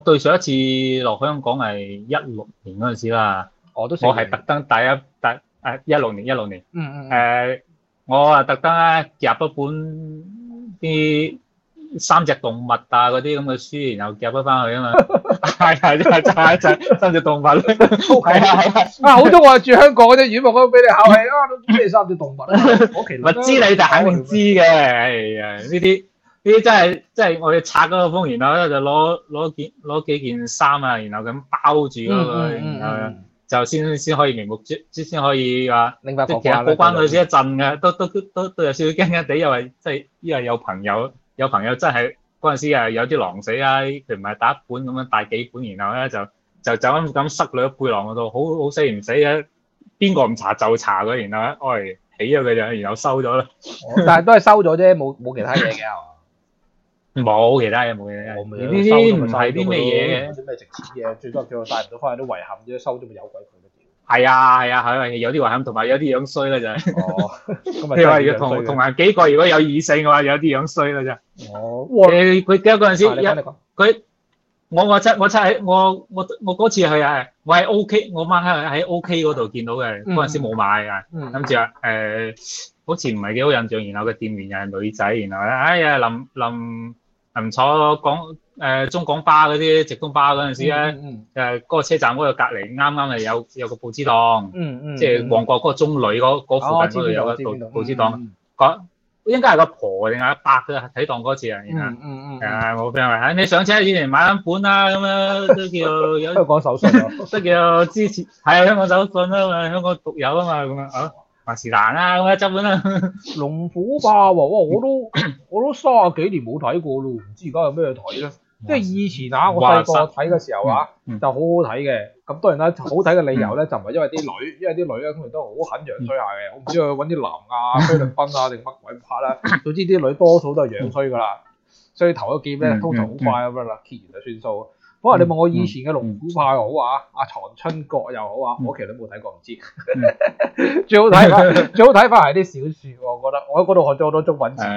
對上一次落香港係16年嗰陣時啦， 我係特登16年， 嗯我啊特登咧夾一本啲三隻動物啊嗰啲咁嘅書，然後夾咗翻去啊嘛，就係三隻動物，係啊，好多我係住香港嗰啲語目都俾你考起啊，都咩三隻動物啊，我其實唔知你就肯定知嘅，係啊呢啲真係我哋拆嗰個封，然後咧就攞幾件衫啊，然後咁包住嗰個，然後就先可以明目先可以話， 明白。 其實過關嗰時一陣嘅，都有少少驚驚地，因為有朋友真係嗰陣時啊有啲狼死啊，佢唔係帶一本咁樣帶幾本，然後咧就咁塞落背囊嗰度，好死唔死嘅，邊個唔查就查佢，然後咧起咗佢就，然後收咗啦。 但係都係收咗啫，冇其他嘢嘅係嘛？ 冇其他嘢，呢啲唔係啲咩嘢嘅， 啲咩值錢嘢，最多帶唔到翻去都遺憾啫，收咗咪有鬼佢咯。 係啊，有啲遺憾，同埋有啲樣衰啦就係。 哦， 你話要同埋幾個如果有異性嘅話，有啲樣衰啦就。 哦， 佢記得嗰陣時，佢我嗰次去啊，我喺 OK，我媽喺 OK 嗰度見到嘅，嗰陣時冇買啊，諗住話好似唔係幾好印象，然後個店員又係女仔，然後咧，哎呀臨坐中港巴嗰啲直通巴嗰陣時咧，嗰個車站嗰度隔離啱係有個報紙檔，即係旺角嗰個中旅嗰附近嗰度有個報紙檔，應該係個婆定係阿伯嘅睇檔嗰次啊，然後我 friend 話，你上車以前買一本啦，咁樣都叫有香港手信都叫支持，係香港手信啊嘛，香港獨有啊嘛，咁啊話是但啦，咁啊執本啦。 龍虎霸喎，哇！我都30幾年冇睇過咯，唔知而家有咩睇咧？即係以前啊，我細個睇嘅時候啊，就好好睇嘅。咁當然啦，好睇嘅理由咧就唔係因為啲女，因為啲女咧通常都好狠樣衰下嘅。我唔知佢揾啲男亞、菲律賓啊定乜鬼拍啦，總之啲女多數都係樣衰噶啦。所以頭一劍咧通常好快咁樣啦，揭完就算數。可能你問我以前嘅龍虎豹又好啊，阿藏春閣又好啊，我其實都冇睇過，唔知。最好睇翻係啲小説，我覺得我喺嗰度學咗好多中文字。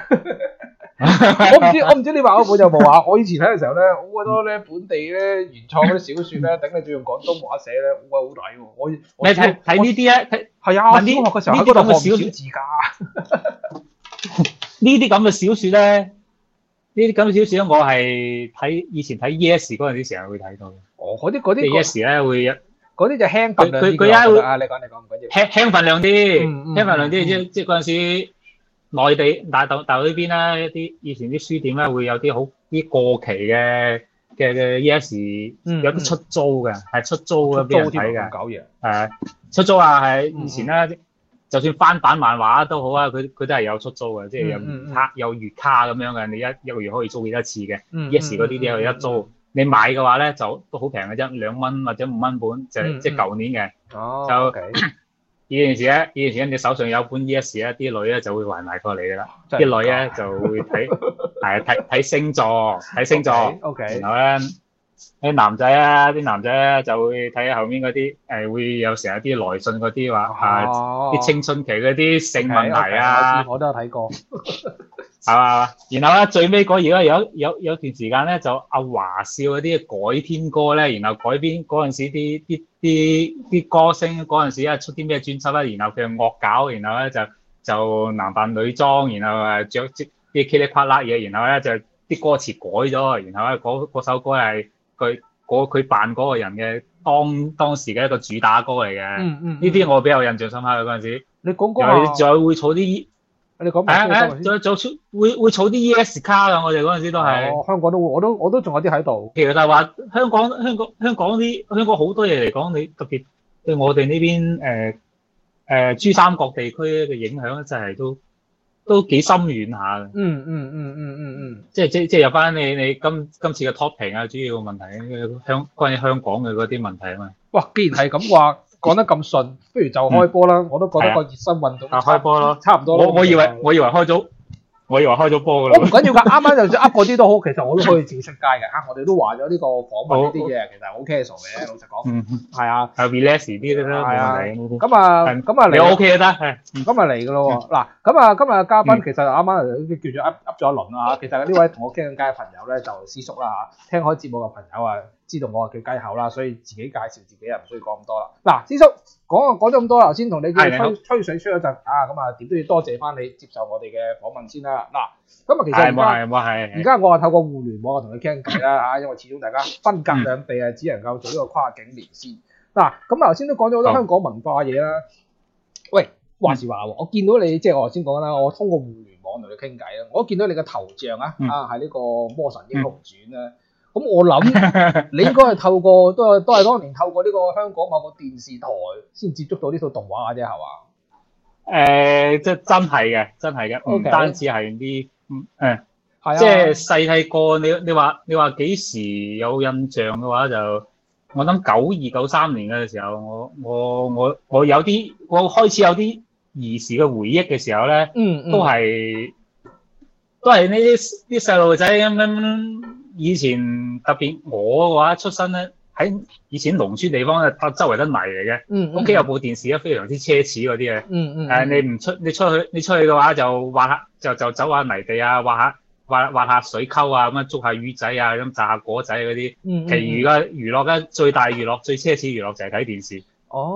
我唔知你話嗰本有冇啊？我以前睇嘅時候咧，好多咧本地咧原創嗰啲小説咧，頂你仲用廣東話寫咧，好睇喎！ 你睇呢啲啊？ 係啊，小學嘅時候喺嗰度學小字㗎。 呢啲咁嘅小説咧。呢啲咁嘅小説咧，我係以前睇 Yes 嗰陣時成日會睇到嘅。 哦，嗰啲 Yes 咧會嗰啲就輕份量啲。 佢會你講唔緊要。輕份量啲，輕份量啲，即係嗰陣時內地大陸呢邊咧，以前啲書店咧會有啲過期嘅 Yes，有啲出租嘅，係出租嘅俾人睇嘅。 搞嘢。 出租啊，係以前咧。就算翻版漫畫都好啊，佢都係有出租嘅，即係有月卡咁樣嘅，你一個月可以租幾多次嘅。Yes 嗰啲都有一租，你買嘅話咧就都好平嘅啫，2蚊或者5蚊本，即係舊年嘅。就以前你手上有本 Yes 咧，啲女咧就會還埋過嚟㗎啦。啲女咧就會睇星座，然後咧。啲男仔咧就會睇下後面嗰啲會有成日啲來信嗰啲話啲青春期嗰啲性問題啊， 我都有睇過， 係嘛？然後咧最尾而家有段時間咧就阿華少嗰啲改編歌咧，然後改編嗰陣時啲歌星嗰陣時出啲咩專輯啦，然後佢惡搞，然後咧就男扮女裝，然後着啲噼里啪啦嘢，然後咧就啲歌詞改咗，然後咧嗰首歌係。佢扮嗰個人嘅當時嘅一個主打歌嚟嘅，呢啲我比較印象深刻嘅嗰陣時。 你講講仲有會儲啲， 你講仲會儲啲 ES 卡㗎，我哋嗰陣時都係。 香港都會，我都仲有啲喺度。 其實就係話香港好多嘢嚟講，你特別對我哋呢邊珠三角地區嘅影響真係都幾深遠下嘅。即係入翻你今次嘅 topic 啊，主要嘅問題關於香港嘅嗰啲問題啊嘛。 哇！既然係咁話，講得咁順，不如就開波啦。我都覺得個熱身運動開波咯， 差唔多。 我以為開咗我以為開咗波㗎啦。 我唔緊要㗎，啱啱就算噏嗰啲都好，其實我都可以照出街嘅。我哋都話咗呢個訪問呢啲嘢其實好 casual 嘅，老實講。係啊。 relax 啲嘅啦。 係啊。咁啊你 OK 就得係。 今日嚟㗎咯喎。嗱，咁啊今日嘅嘉賓其實啱啱叫做噏咗一輪啦嚇。其實呢位同我傾緊偈嘅朋友咧就師叔啦嚇，聽開節目嘅朋友啊知道我係叫雞口啦，所以自己介紹自己啊唔需要講咁多啦。嗱，師叔講咗咁多啦，頭先同你吹水吹咗陣啊，咁啊點都要多謝翻你接受我哋嘅訪問先啦。嗱，咁啊其實而家我係透過互聯網同你傾偈啦嚇，因為始終大家分隔兩地啊，只能夠做呢個跨境連線。嗱，咁頭先都講咗好多香港文化嘢啦。喂，話時話喎，我見到你即係我頭先講啦，我通過互聯網同你傾偈啦，我見到你嘅頭像啊，係呢個《魔神英雄傳》啦。咁我諗你應該係透過都係當年透過呢個香港某個電視台先接觸到呢套動畫嘅啫，係嘛？ 即係真係嘅，唔單止係啲即係細個你話幾時有印象嘅話，就我諗92、93年嘅時候，我有啲我開始有啲兒時嘅回憶嘅時候咧，都係呢啲細路仔咁樣。以前特別我嘅話出身咧，喺以前農村地方咧，周圍都泥嚟嘅。屋企有部電視咧，非常之奢侈嗰啲嘅。你出去嘅話就挖下就走下泥地啊，挖下水溝啊，咁樣捉下魚仔啊，咁摘下果仔嗰啲。其餘嘅娛樂咧，最大娛樂、最奢侈娛樂就係睇電視。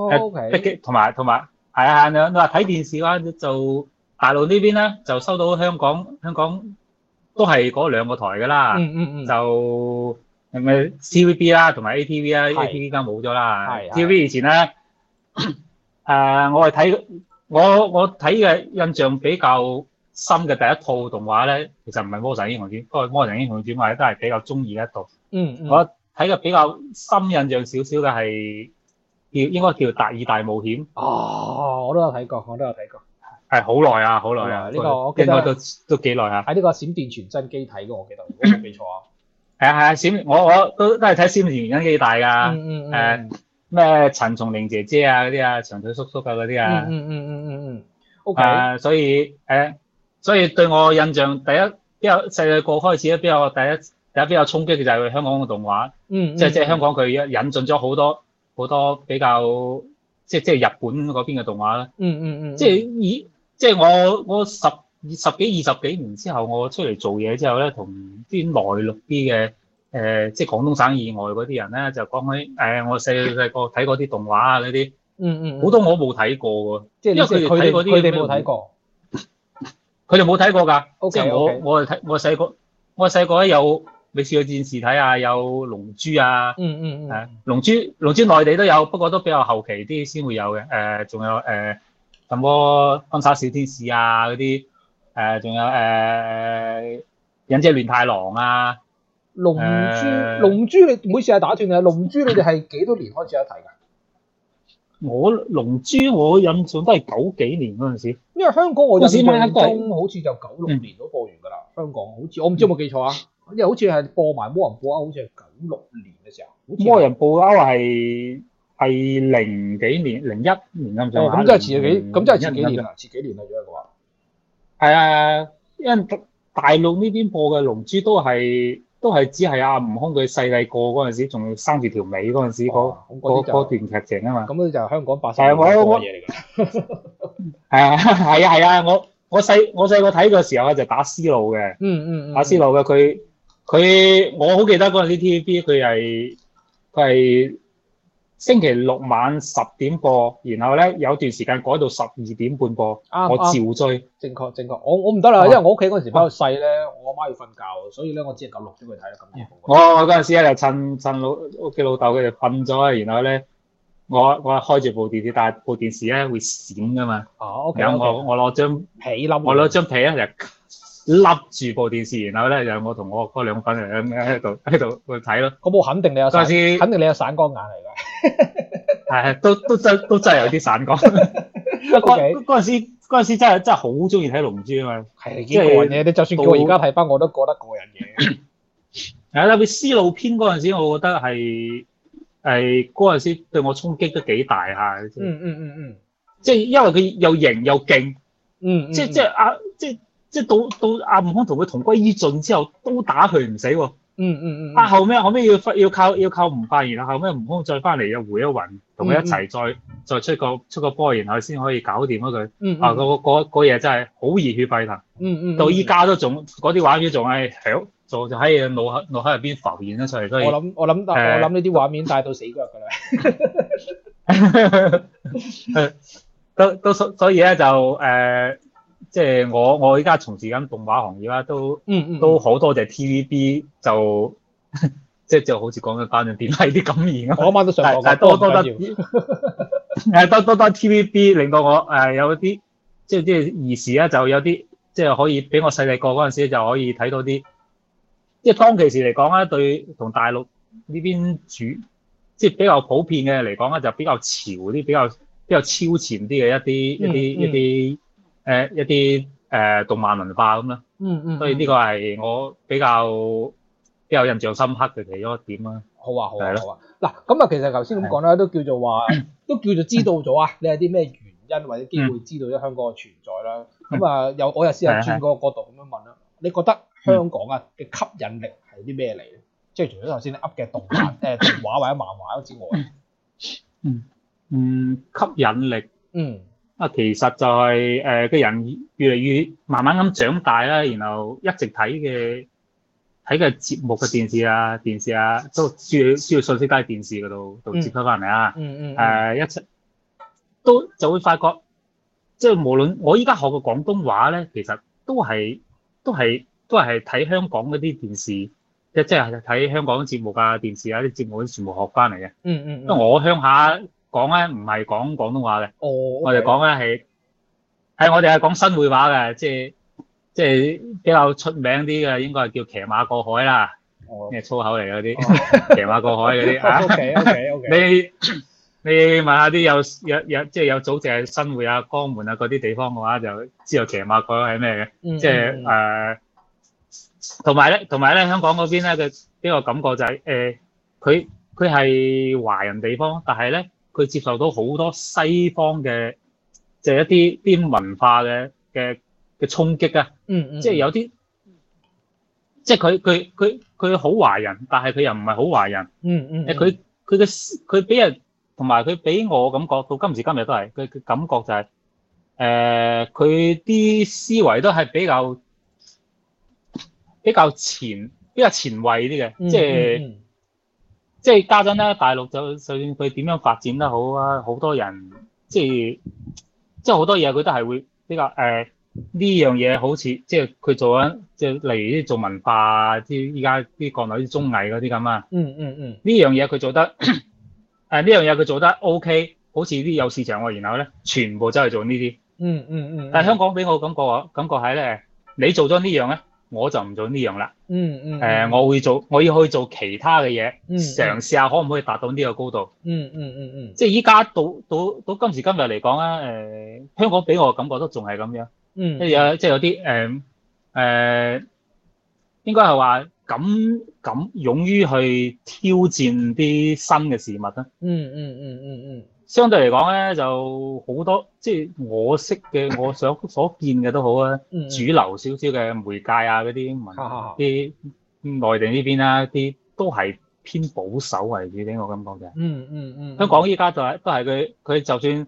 OK。 同埋係啊，你話睇電視嘅話，就大陸呢邊咧就收到香港。都係嗰兩個台㗎啦，就係咪 TVB 啦，同埋 ATV 啦，ATV 而家冇咗啦。TVB 以前咧，我睇嘅印象比較深嘅第一套動畫咧，其實唔係《魔神英雄傳》，不過《魔神英雄傳》我都係比較中意嘅一套。我睇嘅比較深印象少少嘅係應該叫《達爾大冒險》。 我都有睇過。 係好耐啊！呢個我記得應該都幾耐啊！ 喺呢個閃電傳真機睇嘅，我記得，如果冇記錯啊。 係我都係睇閃電傳真機大㗎。咩陳松伶姐姐啊嗰啲啊，長腿叔叔啊嗰啲啊。OK。所以對我印象第一比較細個開始咧，比較衝擊嘅就係香港嘅動畫。即係香港佢引進咗好多比較即係日本嗰邊嘅動畫啦。即係我十幾20幾年之後，我出嚟做嘢之後咧，同啲內陸啲嘅即係廣東省以外嗰啲人咧，就講起我細個睇過啲動畫啊嗰啲，好多我冇睇過喎。即係因為佢哋睇嗰啲， 佢哋冇睇過， 佢哋冇睇過㗎。即係我細個咧有未試過電視睇啊，有龍珠啊，龍珠內地都有，不過都比較後期啲先會有嘅。仲有什麼婚紗小天使啊嗰啲，仲有忍者亂太郎啊，龍珠你唔好意思啊打斷你，龍珠你哋係幾多年開始有睇㗎？ 龍珠我印象都係90幾年嗰陣時， 因為香港我印象中好似就96年都播完㗎啦。香港好似我唔知有冇記錯啊，因為好似係播埋魔人布歐，好似係96年嘅時候。 魔人布歐係零幾年01年咁上下。 咁真係遲幾年啦，遲幾年啦，如果係話。 係啊，因為大陸呢邊播嘅龍珠都係只係阿悟空佢細個嗰陣時，仲要生住條尾嗰陣時嗰段劇情啊嘛。 咁就係香港80年代嘅嘢嚟㗎。 係啊，我細個睇嘅時候就打思路嘅。打思路嘅佢我好記得嗰陣時 TVB 佢係星期六晚10點播，然後咧有段時間改到12點半播，我照追。正確。我唔得啦，因為我屋企嗰陣時比較細咧，我阿媽要瞓覺，所以咧我只係夠6點去睇啦。咁夜我嗰陣時咧就趁屋企老豆佢哋瞓咗，然後咧我開住部電視，但係部電視咧會閃噶嘛。然後我攞張被咧就笠住部電視，然後咧就我同我嗰兩個粉喺度去睇咯。 咁我肯定你有散光眼嚟㗎。 係都真係有啲散光。嗰陣時真係好中意睇龍珠啊嘛。 係幾過癮嘅，你就算叫我而家睇翻，我都覺得過癮嘅。 特別思路篇嗰陣時，我覺得係嗰陣時對我衝擊都幾大下。即係因為佢又型又勁。即係即係到阿悟空同佢同歸於盡之後，都打佢唔死喎。後尾要靠悟飯，然後後尾悟空再翻嚟又回一魂，同佢一齊再出個波，然後先可以搞掂咗佢。嗰嘢真係好熱血沸騰。到依家都仲嗰啲畫面仲係就喺腦海入邊浮現咗出嚟。所以我諗呢啲畫面帶到死腳㗎啦。 所以咧就即係我依家從事緊動畫行業啦，都好多謝 TVB 就就好似講緊頒獎典禮啲感言啊。 我啱啱都想講， 但係多得 TVB 令到我有啲即係兒時咧就有啲即係可以俾我細個嗰陣時就可以睇到啲，即係當其時嚟講咧，對同大陸呢邊即係比較普遍嘅嚟講咧，就比較潮啲、比較超前啲嘅一啲動漫文化咁啦。所以呢個係我比較印象深刻嘅其中一點啦。 好啊。嗱，咁啊，其實頭先咁講啦，都叫做知道咗啊，你有啲咩原因或者機會知道咗香港嘅存在啦。咁啊，我又試下轉個角度咁樣問啦，你覺得香港啊嘅吸引力係啲咩嚟咧？即係除咗頭先你噏嘅動畫或者漫畫之外， 吸引力，其實就係嘅人越嚟越慢慢咁長大啦，然後一直睇嘅節目嘅電視啊，都需要信息都喺電視嗰度接收翻嚟啊。一齊都就會發覺，即係無論我依家學嘅廣東話咧，其實都係睇香港嗰啲電視，即係睇香港節目啊、電視啊啲節目全部學翻嚟嘅。因為我鄉下講咧唔係講廣東話嘅，我哋講咧係我哋係講新會話嘅，即係比較出名啲嘅應該係叫騎馬過海啦，咩粗口嚟嗰啲，騎馬過海嗰啲啊。OK。你問下啲有即係有組織係新會啊、江門啊嗰啲地方嘅話，就知道騎馬過海係咩嘅。即係同埋咧，香港嗰邊咧嘅呢個感覺就係佢係華人地方，但係咧佢接受到好多西方嘅即係一啲文化嘅衝擊啊。即係有啲即係佢好華人，但係佢又唔係好華人。佢俾人同埋佢俾我感覺到今時今日都係佢嘅感覺就係佢啲思維都係比較前衛啲嘅。即係家陣咧，大陸就算佢點樣發展得好啊，好多人即係好多嘢佢都係會比較呢樣嘢好似即係佢做緊即係例如啲做文化啊，啲依家啲國內啲綜藝嗰啲咁啊。呢樣嘢佢做得呢樣嘢佢做得 OK， 好似啲有市場喎，然後咧全部走去做呢啲。但係香港俾我感覺係咧，你做咗呢樣咧，我就唔做呢樣啦。我要去做其他嘅嘢，嘗試下可唔可以達到呢個高度。即係依家到今時今日嚟講咧，香港俾我感覺都仲係咁樣。即係有啲應該係話敢勇於去挑戰啲新嘅事物啦。相對嚟講咧，就好多即係我識嘅，我所見嘅都好啊。主流少少嘅媒介啊，嗰啲內地呢邊啦，啲都係偏保守為主啲，我感覺嘅。香港依家都係佢就算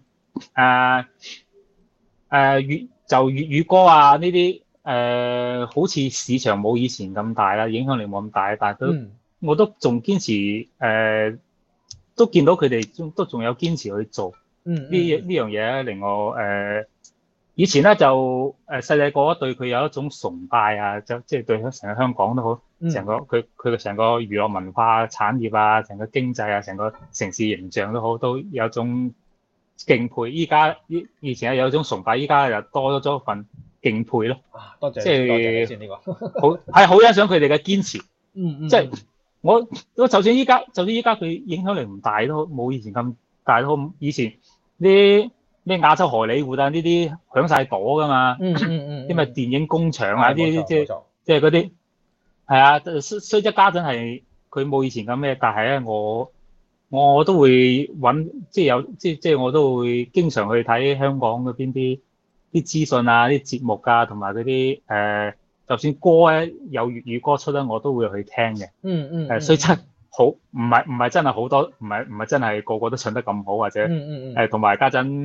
粵語歌啊呢啲好似市場冇以前咁大啦，影響力冇咁大，但係我都仲堅持都見到佢哋都仲有堅持去做呢樣嘢，令我以前咧就細個對佢有一種崇拜啊，即係對成個香港都好，成個佢嘅成個娛樂文化產業啊，成個經濟啊，成個城市形象都好，都有一種敬佩。以前係有一種崇拜，依家又多咗份敬佩咯。 多謝， 即係多謝先呢個。 好欣賞佢哋嘅堅持。即係我就算依家佢影響力唔大都冇以前咁大都好。以前啲咩亞洲荷里活啊呢啲響晒朵噶嘛。啲咩電影工場啊啲即係嗰啲係啊，雖則家陣係佢冇以前咁咩，但係咧我都會揾即係我都會經常去睇香港嗰邊啲啲資訊啊、啲節目啊，同埋嗰啲就算歌咧有粵語歌出咧，我都會去聽嘅。所以真係好，唔係真係好多，唔係真係個個都唱得咁好，或者同埋家陣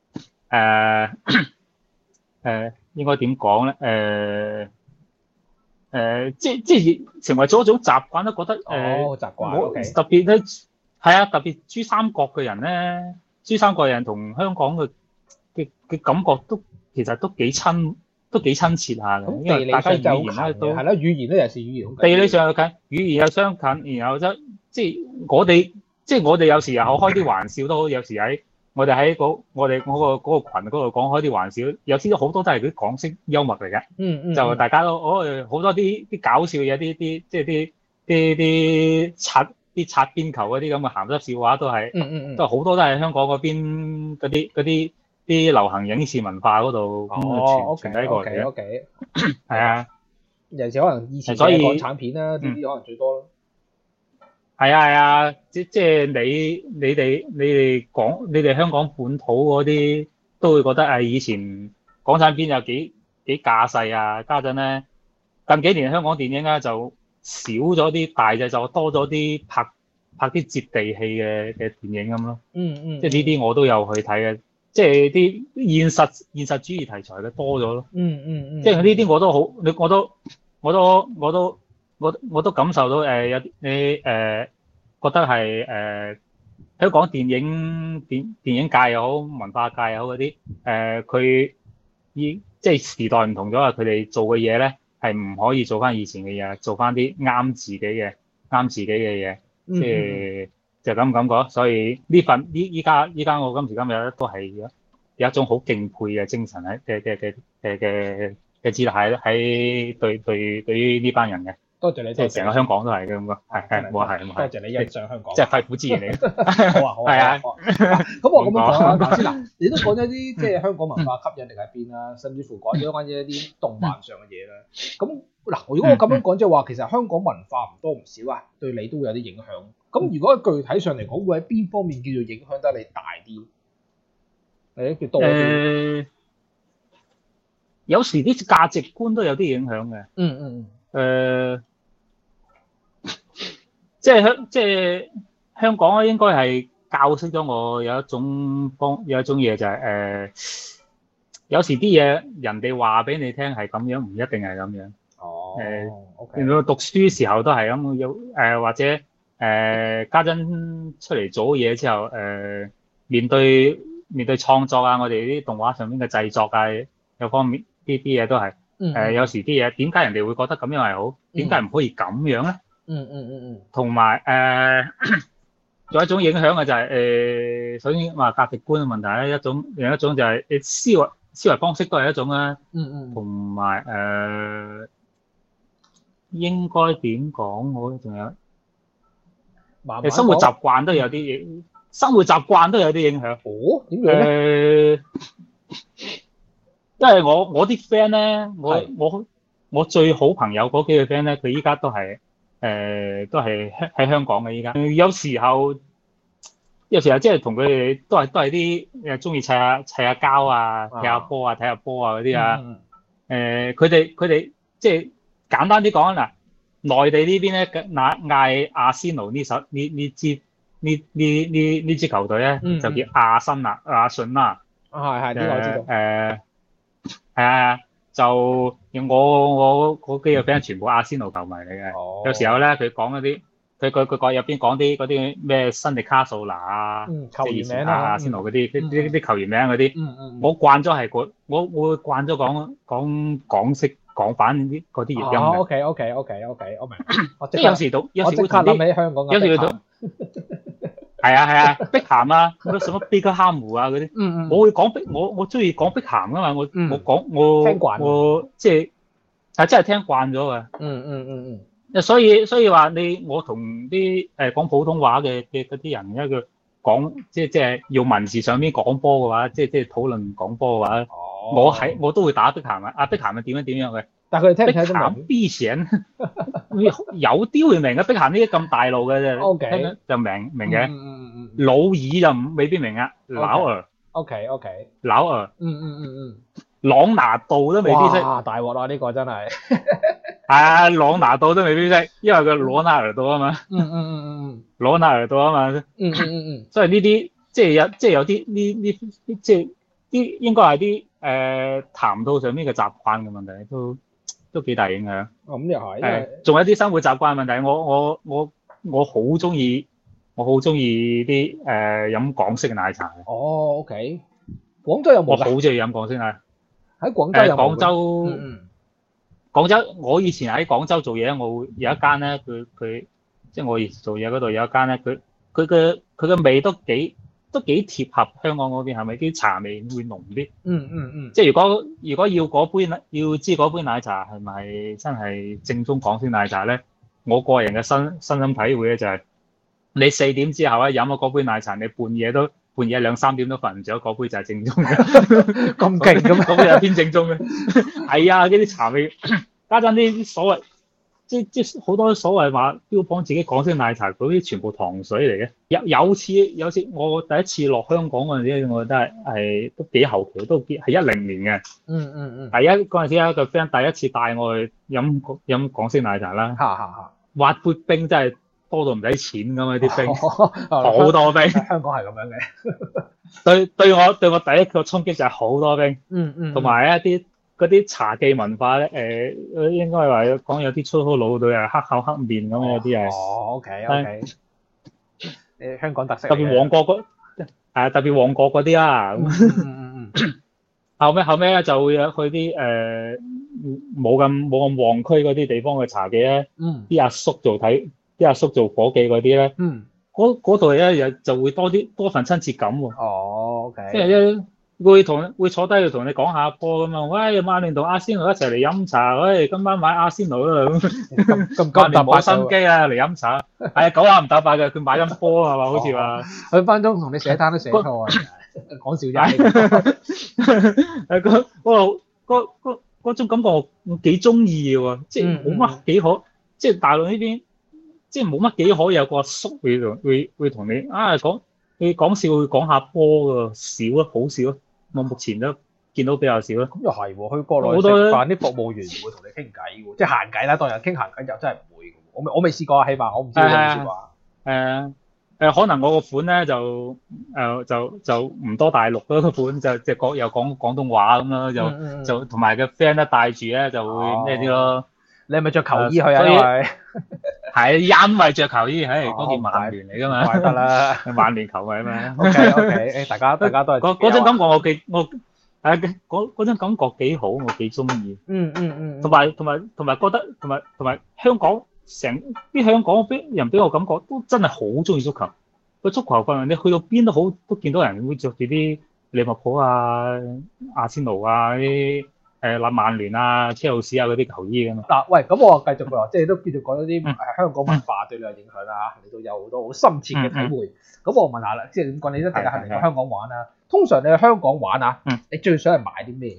應該點講咧？即係成為咗一種習慣，都覺得習慣。 特別咧係啊，特別珠三角嘅人咧，珠三角人同香港嘅感覺其實都幾親切下嘅，因為大家語言咧都係啦， 語言咧又是語言。 地理上又近，語言又相近，然後即係我哋有時又開啲玩笑都好，有時我哋喺我哋嗰個羣嗰度講開啲玩笑，有時好多都係嗰啲港式幽默嚟嘅。就大家都好多啲搞笑嘢，即係啲擦邊球嗰啲咁嘅鹹濕笑話都係，都好多都係香港嗰邊嗰啲流行影視文化嗰度傳喺過嚟嘅。係啊， 尤其是可能以前嘅港產片啦，呢啲可能最多咯。 係啊，即係你哋香港本土嗰啲都會覺得以前港產片有幾架勢啊，家陣咧近幾年香港電影咧就少咗啲大製作，多咗啲拍啲接地氣嘅電影咁咯。即係呢啲我都有去睇嘅，即係啲現實主義題材嘅多咗咯。即係呢啲我都好，我都感受到有啲你覺得係香港電影界又好，文化界又好嗰啲佢即係時代唔同咗啊！佢哋做嘅嘢咧係唔可以做翻以前嘅嘢，做翻啲啱自己嘅嘢，即係就咁感覺。所以依家我今時今日咧都係有一種好敬佩嘅精神嘅姿態喺對於呢班人嘅。 多謝你， 即係成個香港都係嘅咁講，係冇係。 多謝你欣賞香港， 即係肺腑之言嚟嘅。 好啊。咁我咁樣講啦，先嗱，你都講咗啲即係香港文化吸引力喺邊啦，甚至乎講咗關於一啲動漫上嘅嘢啦。咁嗱，如果我咁樣講，即係話其實香港文化唔多唔少啊，對你都會有啲影響。咁如果具體上嚟講，會喺邊方面叫做影響得你大啲？叫多啲？ 有時啲價值觀都有啲影響嘅。即係香港咧，應該係教識咗我有一種嘢就係有時啲嘢人哋話俾你聽係咁樣，唔一定係咁樣。OK。讀書時候都係咁，或者家陣出嚟做嘢之後，面對創作啊，我哋啲動畫上面嘅製作啊，有方面啲嘢都係。有時啲嘢點解人哋會覺得咁樣係好？點解唔可以咁樣咧？同埋仲有一種影響嘅就係首先話價值觀嘅問題咧，另一種就係思維方式都係一種啦。同埋應該點講好咧？仲有生活習慣都有啲影響。 點樣咧？ 因為我啲 friend 咧，我最好朋友嗰幾個 friend 咧，佢依家都係喺香港嘅依家。有時候即係同佢哋都係啲中意砌下膠啊、踢下波啊、睇下波啊嗰啲啊。佢哋即係簡單啲講嗱，內地呢邊咧嗌阿仙奴呢支球隊咧，就叫阿信啦。 係呢個我知道。 係啊，就我嗰幾個 friend 全部阿仙奴球迷嚟嘅。有時候咧，佢講嗰啲，佢入邊講啲嗰啲咩新迪卡素拿啊， 球員名阿仙奴嗰啲球員名嗰啲，我慣咗係我會慣咗講港式港版嗰啲譯音。 OK，我明。 即係有時會諗起香港嘅碧咸。 係啊，碧咸啊，嗰啲什麼貝克漢姆啊嗰啲，我會講我中意講碧咸噶嘛，我聽慣，我即係真係聽慣咗嘅。所以話我同啲講普通話嘅嗰啲人，因為佢講即係要文字上面講波嘅話，即係討論講波嘅話，我都會打碧咸啊。阿碧咸係點樣嘅？ 但係佢哋聽唔聽得明？碧咸有啲會明嘅，碧咸呢啲咁大路嘅啫，聽就明嘅。老二就未必明啊，老二。 OK。 老二。 朗拿度都未必識。 哇！大鑊啦！呢個真係。 係朗拿度都未必識，因為佢羅納爾多啊嘛。羅納爾多啊嘛。所以呢啲即係有啲呢即係啲應該係啲談吐上面嘅習慣嘅問題，都幾大影響。 咁又係。 仲有啲生活習慣問題，我好中意啲飲港式奶茶嘅。 哦，OK。廣州有冇？ 我好中意飲港式奶茶。 喺廣州有冇？ 廣州，我以前喺廣州做嘢，我會有一間咧，佢即係我以前做嘢嗰度有一間咧，佢嘅味都幾貼合香港嗰邊，係咪啲茶味會濃啲？即係如果要知嗰杯奶茶係咪真係正宗港式奶茶咧？我個人嘅身心體會咧就係，你4點之後咧飲咗嗰杯奶茶，你半夜2、3點都瞓唔着，嗰杯就係正宗嘅。 咁勁嘅咩？ 嗰杯係偏正宗嘅。係啊，呢啲茶味加上啲所謂即好多所謂話標榜自己港式奶茶嗰啲全部糖水嚟嘅。有次我第一次落香港嗰陣時，我覺得係都幾後期，都係2010年嘅。嗰陣時有一個 friend 第一次帶我去飲港式奶茶啦。挖杯冰真係多到唔使錢咁啊！啲冰好多冰。 香港係咁樣嘅。 對我第一個衝擊就係好多冰。同埋一啲嗰啲茶記文化咧，應該係話講有啲粗口佬對啊，黑口黑面咁有啲係。 OK。香港特色。 特別旺角嗰啲啦。後尾咧就會有去啲冇咁旺區嗰啲地方嘅茶記咧，啲阿叔做夥計嗰啲咧，嗰度咧就會多份親切感喎。 OK。 即係會坐低去同你講下波咁啊！喂，曼聯同阿仙奴一齊嚟飲茶，喂，今晚買阿仙奴啦咁。曼聯冇心機啊，嚟飲茶。係啊，9下唔搭八嘅，佢買緊波係嘛？好似話分分鐘同你寫單都寫錯啊！講笑啫。 嗰種感覺我幾中意嘅喎，即係冇乜幾可，即係大陸呢邊，即係冇乜幾可有個阿叔會同你講笑會講下波嘅，少啊，好少啊。我目前都見到比較少啦。 咁又係喎，去國內食飯啲服務員會同你傾偈喎，即係閒偈啦，當日傾閒偈就真係唔會嘅。我未試過啊，起碼我唔知你有冇試過啊。 可能我個款咧就唔多大陸嗰個款，就又講廣東話咁咯，就同埋個 friend 咧帶住咧就會咩啲咯。 你係咪着球衣去啊？因為係因為着球衣，嗰件曼聯嚟㗎嘛。 怪得啦， 曼聯球迷啊嘛。 OK，大家都係嗰種感覺嗰種感覺幾好，我幾中意。同埋覺得同埋香港成啲香港人俾我感覺都真係好中意足球。個足球訓練你去到邊都好，都見到人會着住啲利物浦啊、阿仙奴啊啲。曼聯啊、車路士啊嗰啲球衣㗎嘛。 嗱，喂，咁我繼續喎，即係都繼續講咗啲香港文化對你嘅影響啦嚇，你都有好多好深切嘅體會。咁我問下啦，即係點講？你一定係嚟到香港玩啊？通常你去香港玩啊，你最想係買啲咩？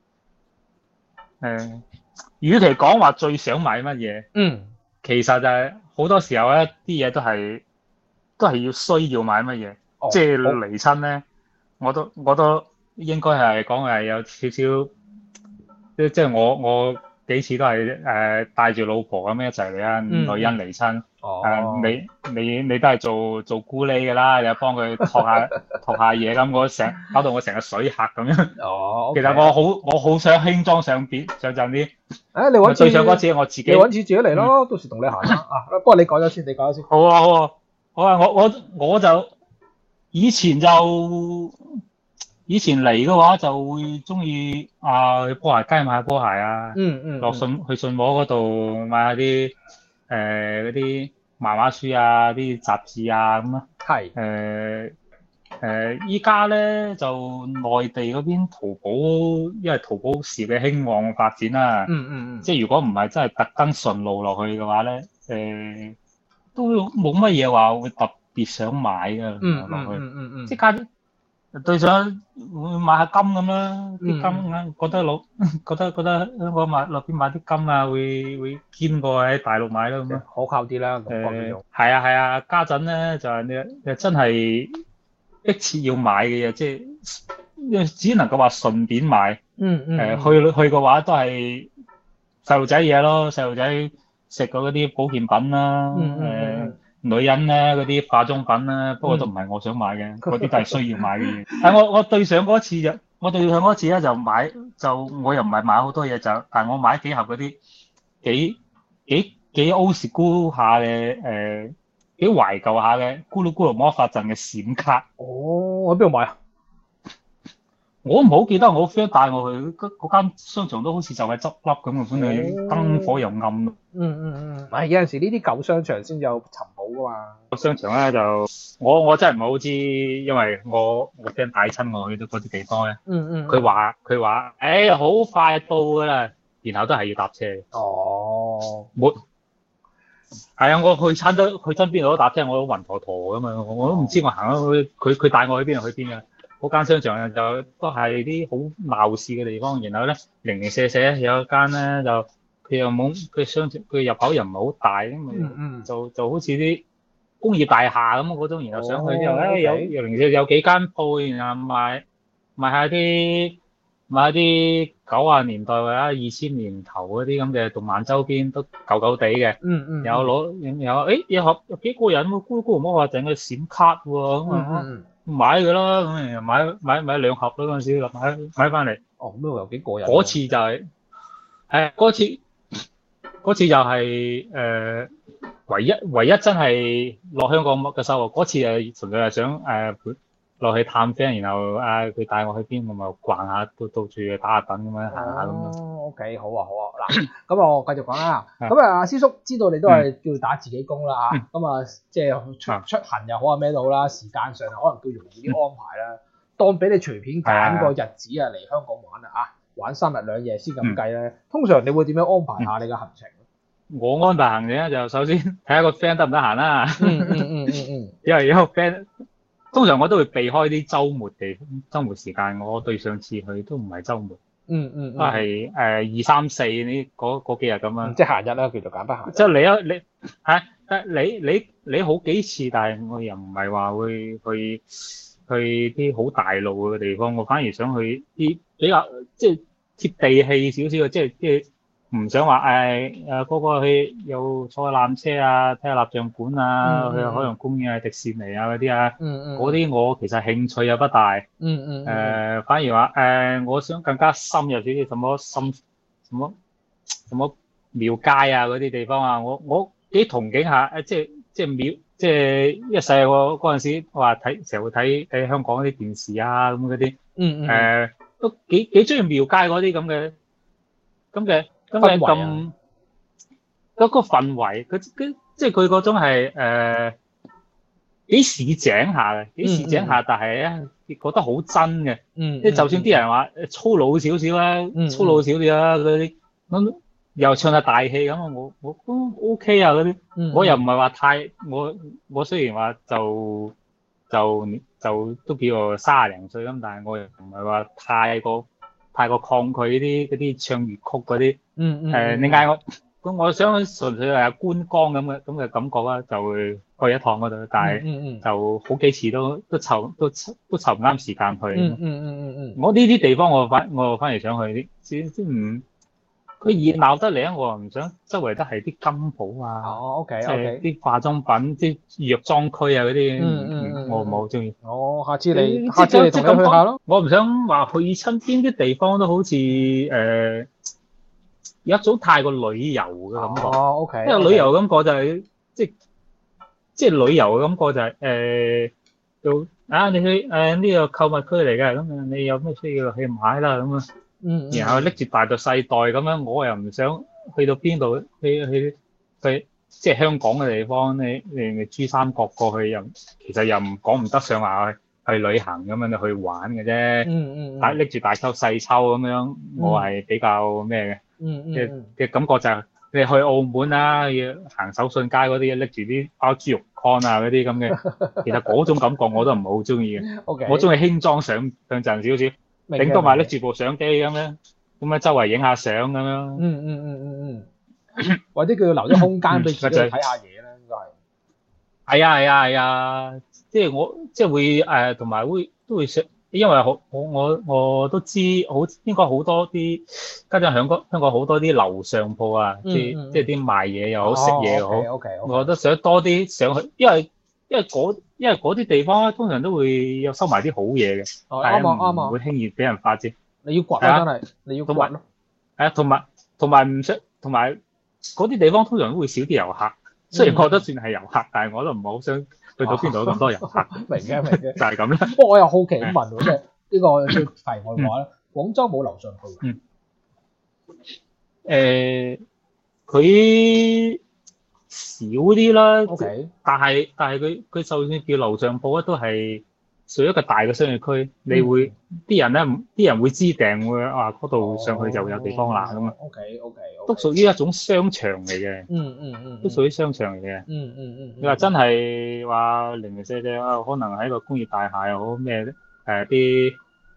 與其講話最想買乜嘢，其實就係好多時候咧，啲嘢都係要需要買乜嘢，即係嚟親咧，我都應該係講係有少少。即係我幾次都係帶住老婆咁樣一齊嚟啊，女人嚟親，你都係做咕喱㗎啦，你又幫佢托下嘢咁，搞到我成個水客咁樣。其實我好想輕裝上陣啲。 你揾次對上嗰次我自己。 你揾次自己嚟咯，到時同你行啦。不過你講咗先， 好啊，我就以前嚟嘅話就會中意去波鞋街買下波鞋啊，落去信和嗰度買下啲嗰啲漫畫書啊、啲雜誌啊咁啊。依家咧就內地嗰邊淘寶，因為淘寶事業興旺發展啦。即係如果唔係真係特登順路落去嘅話咧，都冇乜嘢話會特別想買㗎落去。即係對上會買下金咁啦，啲金覺得香港落邊買啲金啊，會堅過喺大陸買咯咁樣， 可靠啲啦。 係啊，家陣咧就係你真係迫切要買嘅嘢，即係只能夠話順便買。去嘅話都係細路仔嘢咯，細路仔食嗰啲保健品啦，女人咧嗰啲化妝品啦，不過都唔係我想買嘅，嗰啲都係需要買嘅嘢。但我對上嗰次咧就買我又唔係買好多嘢但我買幾盒嗰啲幾 old school 下嘅幾懷舊下嘅咕嚕咕嚕魔法陣嘅閃卡。 喺邊度買啊？ 我唔好記得，我 friend 帶我去嗰間商場都好似就係執笠咁嘅，本嚟燈火又暗。 有陣時呢啲舊商場先有尋寶噶嘛。 商場咧就我真係唔係好知，因為我 friend 帶親我去到嗰啲地方咧。佢話好快到㗎啦，然後都係要搭車。係啊，我去親邊度都搭車，我都暈陀陀㗎嘛，我都唔知我行咗去佢帶我去邊就去邊㗎。嗰間商場就都係啲好鬧市嘅地方，然後咧零零舍舍有一間咧就佢又冇佢商場佢入口又唔係好大，因為就好似啲工業大廈咁嗰種，然後上去之後有零舍有幾間鋪，然後賣下啲90年代或者2000年頭嗰啲咁嘅動漫周邊都舊舊地嘅，有盒幾過癮喎，咕嚕咕嚕魔法陣嘅閃卡喎，咁買㗎啦，咁買2盒啦嗰陣時，買翻嚟。 咁都有幾過癮。 嗰次就係嗰次就係唯一真係落香港嘅收穫。嗰次係純粹係想落去探 friend，然後佢帶我去邊，我咪逛下，到處打下躉咁樣行下咁咯。 OK，好啊。嗱，咁我繼續講啦。咁啊，師叔知道你都係叫打自己工啦嚇，咁即係出行又好啊咩都好啦，時間上可能叫容易啲安排啦。當俾你隨便揀個日子嚟香港玩啊，玩3日2夜先咁計咧。通常你會點樣安排下你嘅行程？ 我安排行程咧就首先睇下個 friend 得唔得閒啦。因為有個 friend。通常我都會避開啲週末時間，我對上次去都唔係週末，都係2、3、4呢嗰幾日咁樣。 即係閒日啦，叫做簡單閒日。 即係你好幾次，但係我又唔係話會去啲好大路嘅地方，我反而想去啲比較即係貼地氣少少嘅，即係唔想話個個去又坐纜車啊，睇下蠟像館啊，去海洋公園啊、迪士尼啊嗰啲啊，嗰啲我其實興趣又不大。反而話我想更加深入少少，什麼廟街啊嗰啲地方啊，我幾憧憬下即係廟，即係一細個嗰陣時話成日會睇香港啲電視啊咁嗰啲，都幾中意廟街嗰啲咁嘅。咁嗰個氛圍，即係佢嗰種係幾市井下嘅，但係咧覺得好真嘅。即係就算啲人話粗魯少少啦，嗰啲咁又唱下大戲咁，我都 OK 啊嗰啲。我又唔係話太我雖然話就都叫做30零歲咁，但係我又唔係話太過抗拒嗰啲唱粵曲嗰啲。點解我想純粹係觀光咁嘅感覺啦，就會去一趟嗰度，但係就好幾次都湊唔啱時間去。我呢啲地方我反而想去啲，即唔佢熱鬧得嚟，我又唔想周圍都係啲金鋪啊。 OK， 即係啲化妝品、啲藥妝區啊嗰啲，我唔係好中意。 下次你同佢去下咯。 我唔想話去親邊啲地方都好似有一種太過旅遊嘅感覺。 OK。 因為旅遊感覺就係即係旅遊嘅感覺就係你去呢個購物區嚟嘅，咁你有咩需要去買啦咁啊。然後拎住大袋細袋咁樣，我又唔想去到邊度去即係香港嘅地方，你珠三角過去其實又講唔得上話去旅行咁樣，你去玩嘅啫。但拎住大抽細抽咁樣，我係比較咩嘅嘅感覺就係你去澳門啊，要行手信街嗰啲，拎住啲包豬肉乾啊嗰啲咁嘅，其實嗰種感覺我都唔係好中意嘅。我中意輕裝上陣少少。頂多埋拎住部相機咁樣周圍影下相咁樣。 或者叫佢留咗空間俾自己睇下嘢啦，應該係。 係啊，即係我即係會同埋都會因為我都知應該好多啲加上香港好多啲樓上鋪啊，即係啲賣嘢又好食嘢又好，我覺得想多啲上去，因為嗰啲地方咧通常都會有收埋啲好嘢嘅，但係唔會輕易俾人發現。 你要掘啊，真係你要掘咯。 係啊，同埋嗰啲地方通常都會少啲遊客。雖然我都算係遊客，但係我都唔係好想去到邊度咁多遊客。 明嘅，就係咁啦。 不過我又好奇咁問喎，即係呢個叫題外話啦。廣州冇樓上鋪。 佢少啲啦。 OK。 但係佢就算叫樓上鋪咧，都係屬於一個大嘅商業區，你會啲人會知定會話嗰度上去就有地方啦咁啊。 OK。 都屬於一種商場嚟嘅。都屬於商場嚟嘅。你話真係話零零舍舍啊，可能喺個工業大廈又好咩啲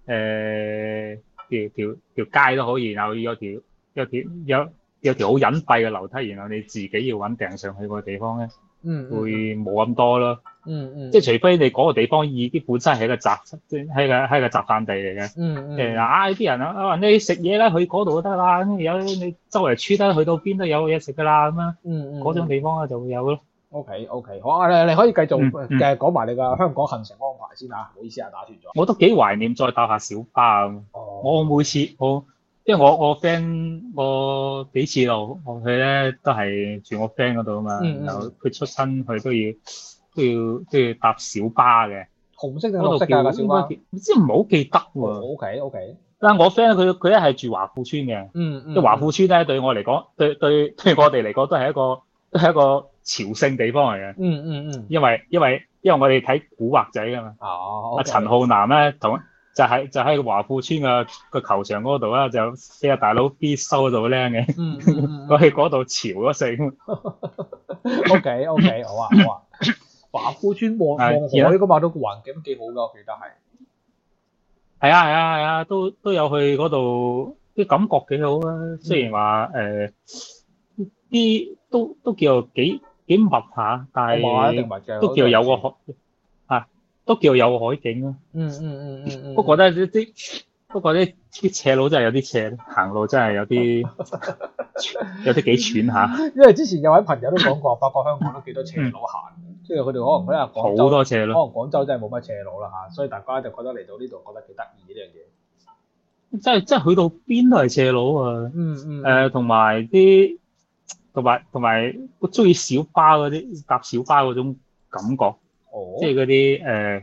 條街都可以，然後有條好隱蔽嘅樓梯，然後你自己要揾訂上去個地方咧。會冇咁多咯。即係除非你嗰個地方已經本身係一個係個集散地嚟嘅。啲人啊，你食嘢啦，去嗰度都得啦。你周圍處得去到邊都有嘢食噶啦咁樣。嗰種地方咧就會有咯。 OK，好啊，你可以繼續講埋你個香港行程安排先啊。唔好意思啊，打斷咗。 我都幾懷念再搭下小巴咁。我每次因為我 friend 我幾次路我去咧都係住我 friend 嗰度啊嘛，然後佢出親去都要搭小巴嘅。 紅色定綠色㗎小巴？ 唔知唔係好記得喎。 OK。 但係我 friend 佢一係住華富村嘅。即係華富村咧對我嚟講，對我哋嚟講都係一個朝聖地方嚟嘅。因為我哋睇古惑仔㗎嘛。阿陳浩南咧就喺華富村個球場嗰度啦，就俾阿大佬必收到靚嘅。我去嗰度潮咗成。 OK，好啊。華富村望海㗎嘛，都個環境都幾好㗎，我記得係。 係啊，都有去嗰度，啲感覺幾好啊。雖然話啲都叫幾密下，但係都叫有個都叫有海景咯。不過咧啲斜路真係有啲斜，行路真係有啲幾喘下。 因為之前有位朋友都講過，發覺香港都幾多斜路行，即係佢哋可能廣州好多斜路， 可能廣州真係冇乜斜路啦嚇，所以大家就覺得嚟到呢度覺得幾得意呢樣嘢。 真係去到邊都係斜路啊！同埋我中意小巴嗰啲搭小巴嗰種感覺。即係嗰啲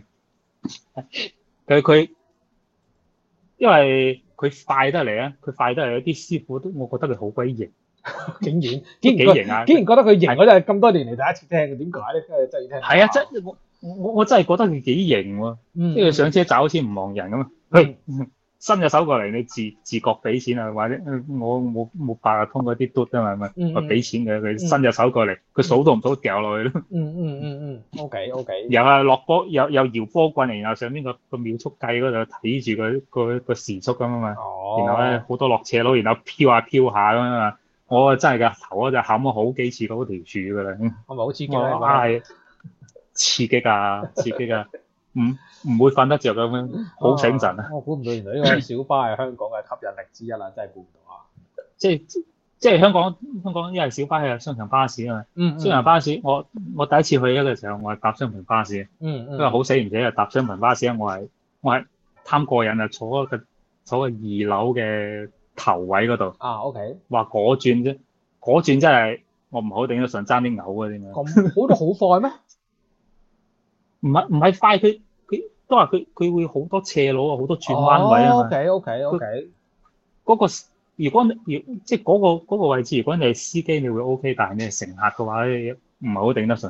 佢因為佢快得嚟啊！佢快得嚟，啲師傅都我覺得佢好鬼型。 竟然覺得佢型，我真係咁多年嚟第一次聽嘅，點解咧？真係要聽。 係啊，我真係覺得佢幾型喎！即係上車走好似唔望人咁啊！伸隻手過嚟，你自覺俾錢啊，或者我冇八達通嗰啲嘟啊嘛，我俾錢佢伸隻手過嚟，佢數都唔數掉落去咯。 OK。 又係落波，又搖波棍嚟，然後上邊個秒速計嗰度睇住個時速咁啊嘛。然後咧好多落斜路，然後飄下咁啊嘛。我真係㗎頭就冚咗好幾次嗰條柱㗎啦。 係咪好刺激咧？ 係刺激啊！唔會瞓得着咁樣，好醒神啊！ 我估唔到原來呢個小巴係香港嘅吸引力之一啦，真係估唔到啊！ 即係香港因為小巴係雙層巴士啊嘛。雙層巴士我第一次去嘅時候，我係搭雙層巴士。因為好死唔死啊！搭雙層巴士我係貪過癮啊！坐個2樓嘅頭位嗰度。 OK。 話嗰轉真係我唔好頂得順，爭啲嘔啊！點解？ 咁好到好快咩？ 唔係快，佢都話佢會好多斜路啊，好多轉彎位啊嘛。 OK。 嗰個如果即係嗰個位置，如果你係司機，你會 OK，但係你係乘客嘅話咧，唔係好頂得順。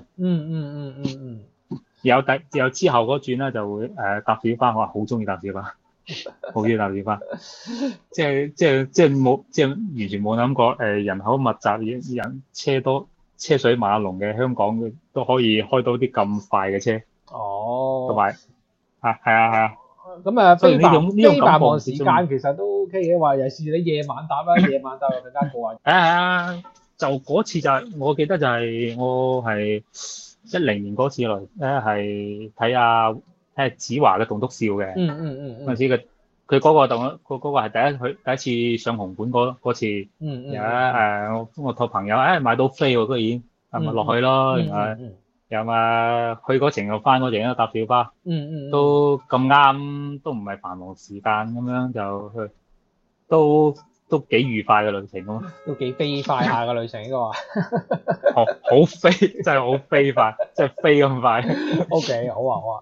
有之後嗰轉咧就會搭小巴，我話好中意搭小巴，好中意搭小巴。即係完全冇諗過人口密集、人車多、車水馬龍嘅香港都可以開到啲咁快嘅車。同埋係啊。 咁非繁忙時間其實都 OK 嘅，話尤其是你夜晚搭啦，夜晚搭又更加過癮。 係啊，就嗰次就係我記得就係我係2010年嗰次嚟咧，係睇睇子華嘅棟篤笑嘅。嗰陣時佢嗰個佢嗰個係第一次上紅館嗰次。我託朋友買到飛喎，居然咪落去咯，又咪去嗰程又翻嗰程都搭小巴。都咁啱，都唔係繁忙時間咁樣就去，都幾愉快嘅旅程咯。 都幾飛快下嘅旅程呢個話。 好飛，真係好飛快，真係飛咁快。 OK，好啊好啊。